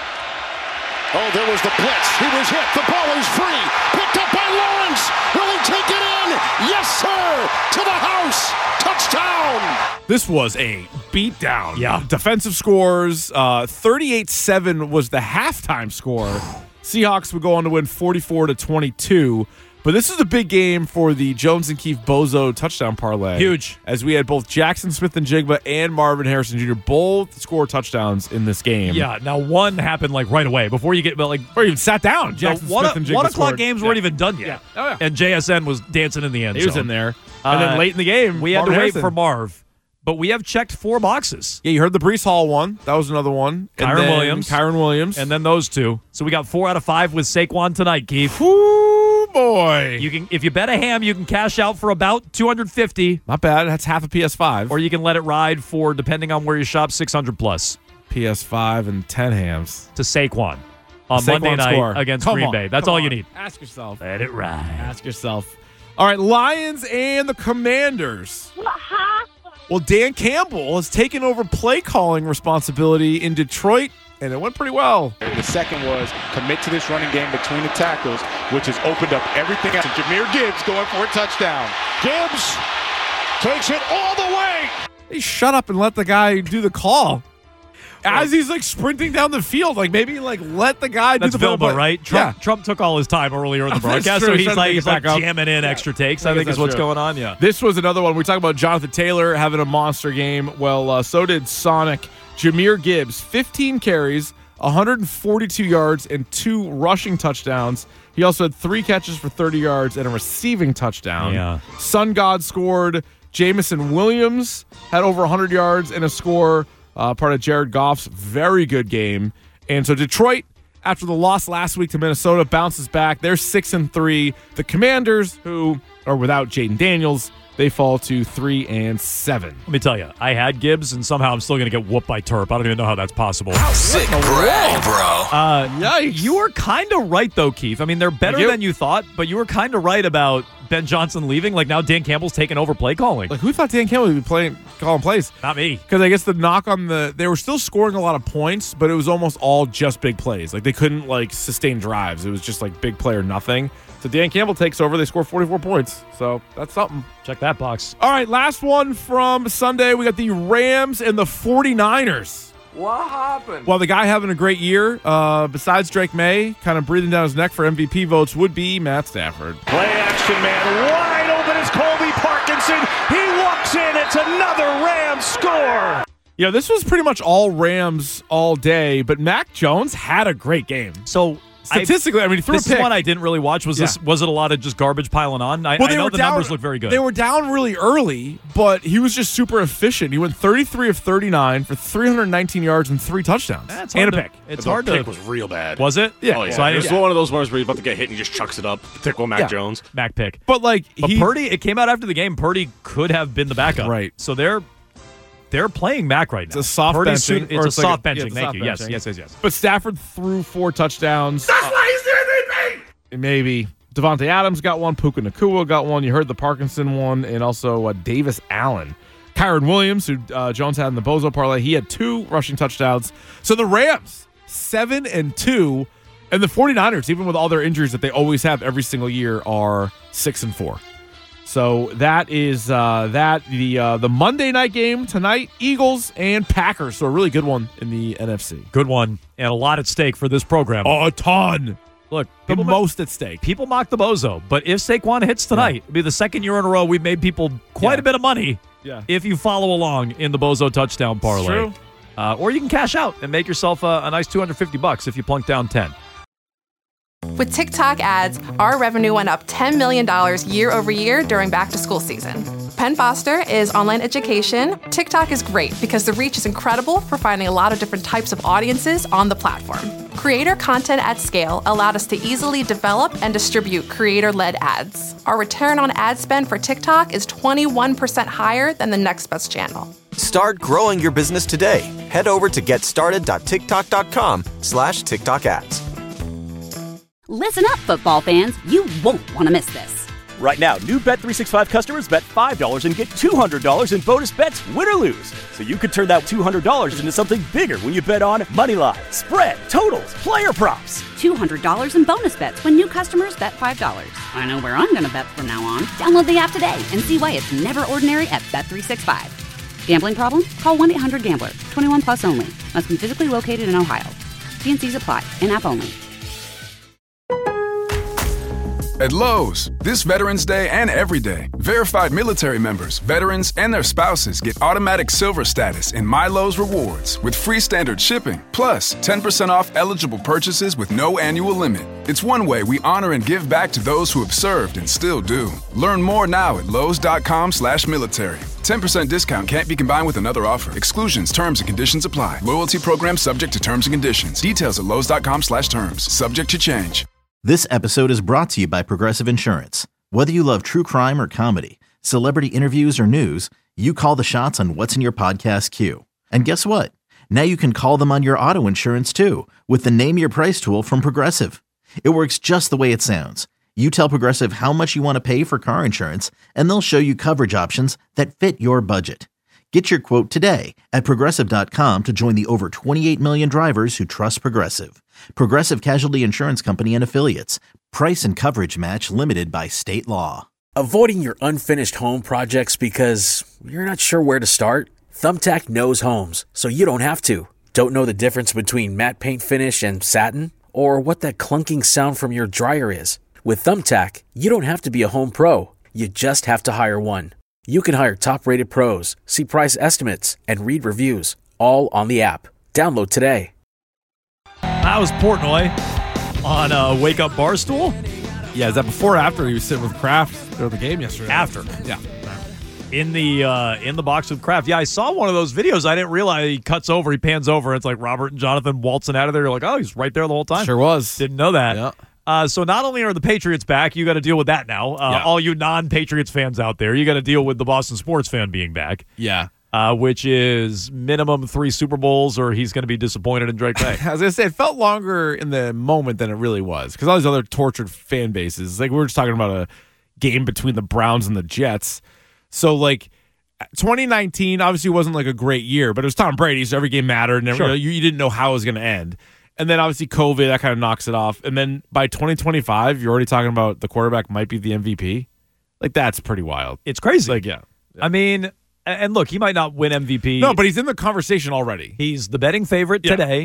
Oh, there was the blitz. He was hit. The ball is free. Picked up by Lawrence. Will he take it in? Yes, sir. To the house. Touchdown. This was a beatdown. Yeah. Defensive scores. 38-7 was the halftime score. Seahawks would go on to win 44-22. But this is a big game for the Jones and Keefe Bozo touchdown parlay. Huge. As we had both Jackson Smith-Njigba and Marvin Harrison Jr. both score touchdowns in this game. Yeah. Now, one happened like right away before you get, or even sat down. Jackson Smith-Njigba 1 o'clock scored. games weren't even done yet. Yeah. Oh, yeah. And JSN was dancing in the end zone. He was in there. And then late in the game, we had Marvin to wait Harrison. for Marv. But we have checked 4 boxes. Yeah, you heard the Breece Hall one. That was another one. Kyron Williams. And then those 2. So we got 4 out of 5 with Saquon tonight, Keith. Ooh, boy. You can, if you bet a ham, you can cash out for about $250. Not bad. That's half a PS5. Or you can let it ride for, depending on where you shop, $600 plus. PS5 and 10 hams. To Saquon. on Monday Saquon night score. against Come Green on, Bay. That's come all on. you need. Ask yourself. Let it ride. Ask yourself. All right, Lions and the Commanders. Well, Dan Campbell has taken over play calling responsibility in Detroit, and it went pretty well. The second was commit to this running game between the tackles, which has opened up everything else. And Jahmyr Gibbs going for a touchdown. Gibbs takes it all the way. Hey, shut up and let the guy do the call. As he's like sprinting down the field, like maybe like let the guy do That's the Vilma, play. right? Trump took all his time earlier in the broadcast, true. so He's he's trying to like pick it back up. jamming in extra takes, I think is that's what's true. going on, yeah. This was another one. We talk about Jonathan Taylor having a monster game. Well, so did Sonic. Jahmyr Gibbs, 15 carries, 142 yards, and 2 rushing touchdowns. He also had 3 catches for 30 yards and a receiving touchdown. Yeah. Sun God scored. Jamison Williams had over 100 yards and a score, part of Jared Goff's very good game. And so Detroit, after the loss last week to Minnesota, bounces back. They're 6-3. The Commanders, who are without Jaden Daniels, they fall to 3-7. Let me tell you, I had Gibbs, and somehow I'm still going to get whooped by Terp. I don't even know how that's possible. Sick brag, bro. Yikes. You were kind of right, though, Keith. I mean, they're better than you thought, but you were kind of right about Ben Johnson leaving. Like, now Dan Campbell's taking over play calling. Like, who thought Dan Campbell would be calling plays? Not me. Because I guess the knock on they were still scoring a lot of points, but it was almost all just big plays. Like, they couldn't, like, sustain drives. It was just, like, big play or nothing. So Dan Campbell takes over. They score 44 points. So that's something. Check that box. All right, last one from Sunday. We got the Rams and the 49ers. What happened? Well, the guy having a great year, besides Drake May, kind of breathing down his neck for MVP votes, would be Matt Stafford. Play action, man. Wide open is Colby Parkinson. He walks in. It's another Rams score. Yeah, this was pretty much all Rams all day, but Mac Jones had a great game. So statistically, I mean, he threw a pick. This is one I didn't really watch. Was it a lot of just garbage piling on? I know the numbers look very good. They were down really early, but he was just super efficient. He went 33 of 39 for 319 yards and 3 touchdowns. And a pick. The pick was real bad. Was it? Yeah. Oh, yeah. So It was one of those ones where he's about to get hit and he just chucks it up. Typical Mac Jones. Mac pick. But Purdy, it came out after the game, Purdy could have been the backup. Right. So they're playing Mac right now. It's a soft benching. It's a soft benching. Thank you. Yes. But Stafford threw 4 touchdowns. That's why he's the MVP! Maybe. Devontae Adams got one. Puka Nacua got one. You heard the Parkinson one. And also Davis Allen. Kyron Williams, who Jones had in the Bozo parlay, he had 2 rushing touchdowns. So the Rams, 7-2. And the 49ers, even with all their injuries that they always have every single year, are 6-4. So that is the Monday night game tonight, Eagles and Packers. So a really good one in the NFC. Good one. And a lot at stake for this program. Oh, a ton. Look, the most at stake. People mock the Bozo, but if Saquon hits tonight, it'll be the second year in a row we've made people quite a bit of money if you follow along in the Bozo touchdown parlay. True. Or you can cash out and make yourself a nice $250 if you plunk down 10. With TikTok ads, our revenue went up $10 million year over year during back to school season. Penn Foster is online education. TikTok is great because the reach is incredible for finding a lot of different types of audiences on the platform. Creator content at scale allowed us to easily develop and distribute creator-led ads. Our return on ad spend for TikTok is 21% higher than the next best channel. Start growing your business today. Head over to getstarted.tiktok.com/TikTok ads. Listen up, football fans. You won't want to miss this. Right now, new Bet365 customers bet $5 and get $200 in bonus bets, win or lose. So you could turn that $200 into something bigger when you bet on money line, spread, totals, player props. $200 in bonus bets when new customers bet $5. I know where I'm going to bet from now on. Download the app today and see why it's never ordinary at Bet365. Gambling problem? Call 1-800-GAMBLER. 21 plus only. Must be physically located in Ohio. T&Cs apply. In-app only. At Lowe's, this Veterans Day and every day, verified military members, veterans, and their spouses get automatic silver status in My Lowe's Rewards with free standard shipping, plus 10% off eligible purchases with no annual limit. It's one way we honor and give back to those who have served and still do. Learn more now at Lowe's.com/military. 10% discount can't be combined with another offer. Exclusions, terms, and conditions apply. Loyalty program subject to terms and conditions. Details at Lowe's.com/terms. Subject to change. This episode is brought to you by Progressive Insurance. Whether you love true crime or comedy, celebrity interviews or news, you call the shots on what's in your podcast queue. And guess what? Now you can call them on your auto insurance too with the Name Your Price tool from Progressive. It works just the way it sounds. You tell Progressive how much you want to pay for car insurance, and they'll show you coverage options that fit your budget. Get your quote today at Progressive.com to join the over 28 million drivers who trust Progressive. Progressive Casualty Insurance Company and Affiliates. Price and coverage match limited by state law. Avoiding your unfinished home projects because you're not sure where to start? Thumbtack knows homes, so you don't have to. Don't know the difference between matte paint finish and satin? Or what that clunking sound from your dryer is? With Thumbtack, you don't have to be a home pro. You just have to hire one. You can hire top-rated pros, see price estimates, and read reviews, all on the app. Download today. That was Portnoy on Wake Up Barstool. Yeah, is that before or after he was sitting with Kraft during the game yesterday? After. Yeah. In the box with Kraft. Yeah, I saw one of those videos. I didn't realize he cuts over, he pans over, and it's like Robert and Jonathan waltzing out of there. You're like, oh, he's right there the whole time. Sure was. Didn't know that. Yeah. So not only are the Patriots back, you got to deal with that now. All you non-Patriots fans out there, you got to deal with the Boston sports fan being back. Yeah. Which is minimum 3 Super Bowls, or he's going to be disappointed in Drake May. I was going to say, it felt longer in the moment than it really was, because all these other tortured fan bases, like we were just talking about a game between the Browns and the Jets. So, like, 2019 obviously wasn't like a great year, but it was Tom Brady, so every game mattered, and Sure. you didn't know how it was going to end. And then obviously COVID, that kind of knocks it off. And then by 2025, you're already talking about the quarterback might be the MVP. Like, that's pretty wild. It's crazy. Like, yeah. I mean, and look, he might not win MVP. No, but he's in the conversation already. He's the betting favorite today.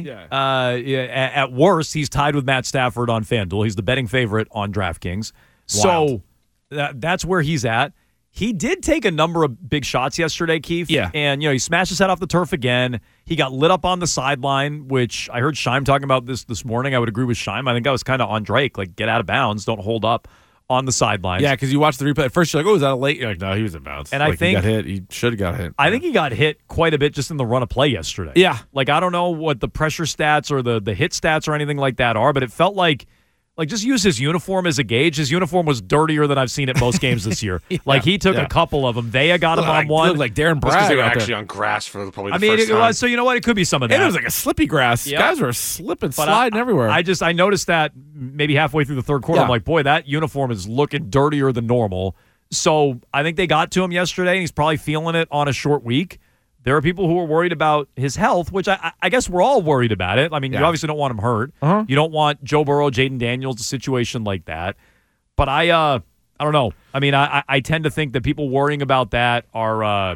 Yeah. At worst, he's tied with Matt Stafford on FanDuel. He's the betting favorite on DraftKings. Wild. So that's where he's at. He did take a number of big shots yesterday, Keith. Yeah. And, he smashed his head off the turf again. He got lit up on the sideline, which I heard Scheim talking about this morning. I would agree with Scheim. I think I was kind of on Drake. Like, get out of bounds. Don't hold up on the sidelines. Yeah, because you watch the replay. At first, you're like, oh, is that a late? You're like, no, he was in bounds. And like, I think he got hit. He should have got hit. I think he got hit quite a bit just in the run of play yesterday. Yeah. Like, I don't know what the pressure stats or the hit stats or anything like that are, but it felt like just use his uniform as a gauge. His uniform was dirtier than I've seen at most games this year. Like, he took a couple of them. Vea got him on one. Looked like Darren That's because Bragg they were out actually there. on grass for probably the I mean, first it time. was, so you know what? It could be some of that. And it was like a slippy grass. Yep. Guys were slipping, But sliding everywhere. I noticed that maybe halfway through the third quarter. Yeah. I'm like, boy, that uniform is looking dirtier than normal. So I think they got to him yesterday, and he's probably feeling it on a short week. There are people who are worried about his health, which I guess we're all worried about it. I mean, you obviously don't want him hurt. Uh-huh. You don't want Joe Burrow, Jaden Daniels, a situation like that. But I don't know. I mean, I tend to think that people worrying about that are, a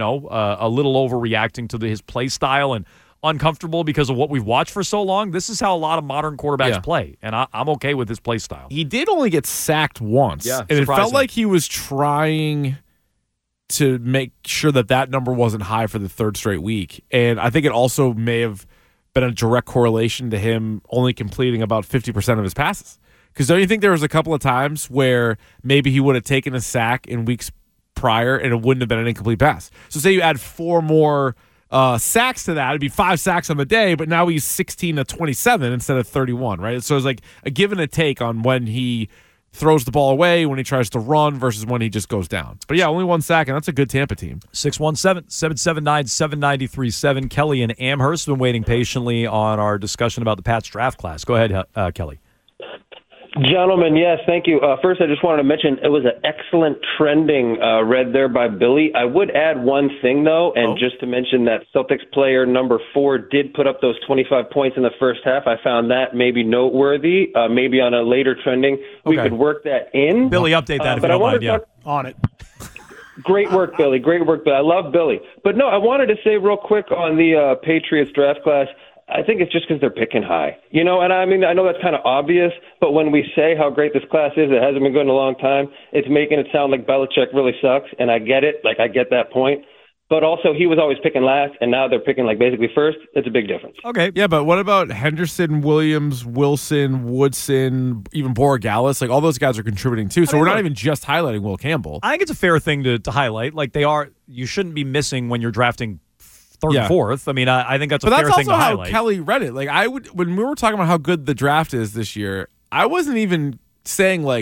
little overreacting to his play style and uncomfortable because of what we've watched for so long. This is how a lot of modern quarterbacks play, and I'm okay with his play style. He did only get sacked once. Yeah, and it felt surprising. like he was trying to make sure that number wasn't high for the third straight week. And I think it also may have been a direct correlation to him only completing about 50% of his passes. Because don't you think there was a couple of times where maybe he would have taken a sack in weeks prior and it wouldn't have been an incomplete pass? So say you add 4 more sacks to that, it'd be 5 sacks on the day, but now he's 16 to 27 instead of 31, right? So it's like a give and a take on when he throws the ball away, when he tries to run versus when he just goes down. But yeah, only 1 sack, and that's a good Tampa team. 617-779-7937. Kelly in Amherst been waiting patiently on our discussion about the Pats draft class. Go ahead, Kelly. Gentlemen, yes, thank you. First, I just wanted to mention it was an excellent trending read there by Billy. I would add one thing, though, and just to mention that Celtics player number 4 did put up those 25 points in the first half. I found that maybe noteworthy. Maybe on a later trending, we could work that in. Billy, update that if you don't mind. Yeah, on it. Great work, Billy. Great work, Billy. I love Billy. But no, I wanted to say real quick on the Patriots draft class, I think it's just because they're picking high. And I mean, I know that's kind of obvious, but when we say how great this class is, it hasn't been good in a long time, it's making it sound like Belichick really sucks, and I get it. Like, I get that point. But also, he was always picking last, and now they're picking, like, basically first. It's a big difference. Okay. Yeah, but what about Henderson, Williams, Wilson, Woodson, even Borregales? Like, all those guys are contributing, too. So we're not even just highlighting Will Campbell. I think it's a fair thing to highlight. Like, you shouldn't be missing when you're drafting third and fourth. I mean, I think that's a fair thing to highlight. But that's also how Kelly read it. Like, when we were talking about how good the draft is this year, I wasn't even saying, like,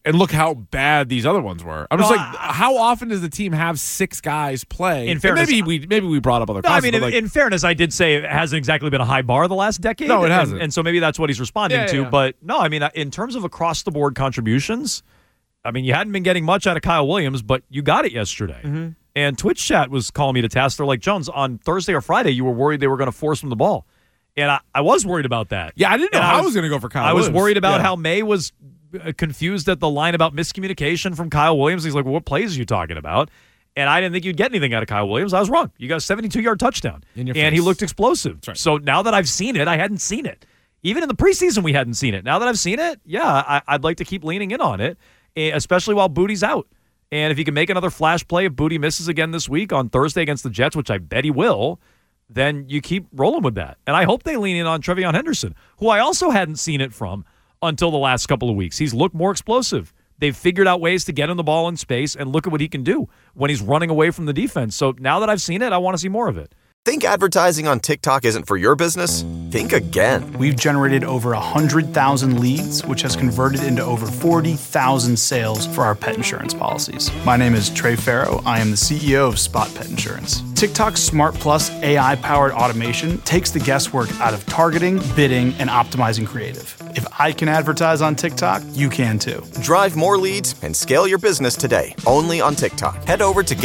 and look how bad these other ones were. I'm just how often does the team have 6 guys play? In fairness, maybe we brought up other. No, I mean, in fairness, I did say it hasn't exactly been a high bar the last decade. No, it hasn't, and so maybe that's what he's responding to. Yeah. But no, I mean, in terms of across the board contributions, I mean, you hadn't been getting much out of Kyle Williams, but you got it yesterday. Mm-hmm. And Twitch chat was calling me to task. They're like, Jones, on Thursday or Friday, you were worried they were going to force him the ball. And I was worried about that. Yeah, I didn't know how I was going to go for Kyle Williams. I was worried about how May was confused at the line about miscommunication from Kyle Williams. He's like, well, what plays are you talking about? And I didn't think you'd get anything out of Kyle Williams. I was wrong. You got a 72-yard touchdown. And he looked explosive. Right. So now that I've seen it, I hadn't seen it. Even in the preseason, we hadn't seen it. Now that I've seen it, I'd like to keep leaning in on it, especially while Booty's out. And if he can make another flash play, if Booty misses again this week on Thursday against the Jets, which I bet he will, then you keep rolling with that. And I hope they lean in on Trevion Henderson, who I also hadn't seen it from until the last couple of weeks. He's looked more explosive. They've figured out ways to get him the ball in space, and look at what he can do when he's running away from the defense. So now that I've seen it, I want to see more of it. Think advertising on TikTok isn't for your business? Think again. We've generated over 100,000 leads, which has converted into over 40,000 sales for our pet insurance policies. My name is Trey Farrow. I am the CEO of Spot Pet Insurance. TikTok's Smart Plus AI-powered automation takes the guesswork out of targeting, bidding, and optimizing creative. If I can advertise on TikTok, you can too. Drive more leads and scale your business today, only on TikTok. Head over to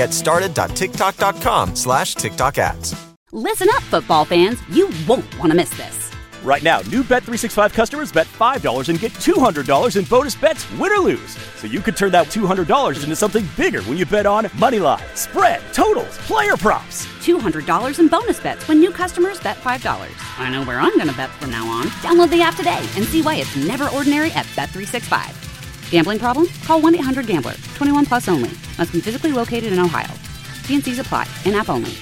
getstarted.tiktok.com/TikTok ads. Listen up, football fans. You won't want to miss this. Right now, new Bet365 customers bet $5 and get $200 in bonus bets, win or lose. So you could turn that $200 into something bigger when you bet on money line, spread, totals, player props. $200 in bonus bets when new customers bet $5. I know where I'm going to bet from now on. Download the app today and see why it's never ordinary at Bet365. Gambling problem? Call 1-800-GAMBLER. 21 plus only. Must be physically located in Ohio. T&Cs apply. In-app only.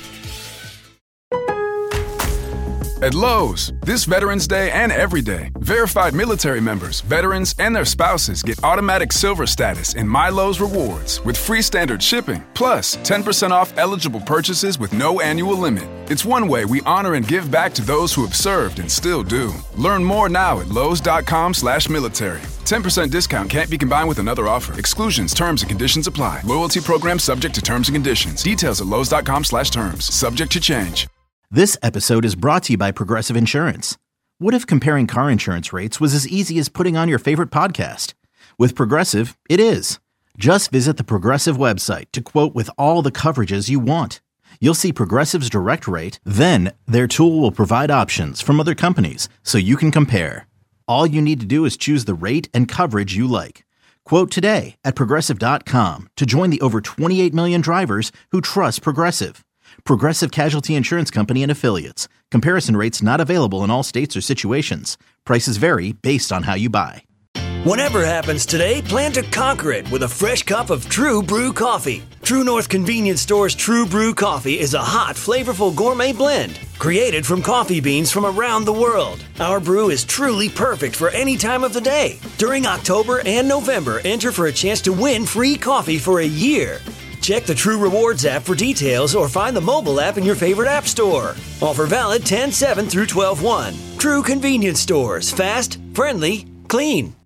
At Lowe's, this Veterans Day and every day, verified military members, veterans, and their spouses get automatic silver status in My Lowe's Rewards with free standard shipping, plus 10% off eligible purchases with no annual limit. It's one way we honor and give back to those who have served and still do. Learn more now at Lowe's.com/military. 10% discount can't be combined with another offer. Exclusions, terms, and conditions apply. Loyalty program subject to terms and conditions. Details at Lowe's.com/terms. Subject to change. This episode is brought to you by Progressive Insurance. What if comparing car insurance rates was as easy as putting on your favorite podcast? With Progressive, it is. Just visit the Progressive website to quote with all the coverages you want. You'll see Progressive's direct rate, then their tool will provide options from other companies so you can compare. All you need to do is choose the rate and coverage you like. Quote today at Progressive.com to join the over 28 million drivers who trust Progressive. Progressive Casualty Insurance Company and Affiliates. Comparison rates not available in all states or situations. Prices vary based on how you buy. Whatever happens today, plan to conquer it with a fresh cup of True Brew coffee. True North Convenience Store's True Brew coffee is a hot, flavorful gourmet blend created from coffee beans from around the world. Our brew is truly perfect for any time of the day. During October and November, enter for a chance to win free coffee for a year. Check the True Rewards app for details or find the mobile app in your favorite app store. Offer valid 10/7 through 12/1. True Convenience Stores. Fast, friendly, clean.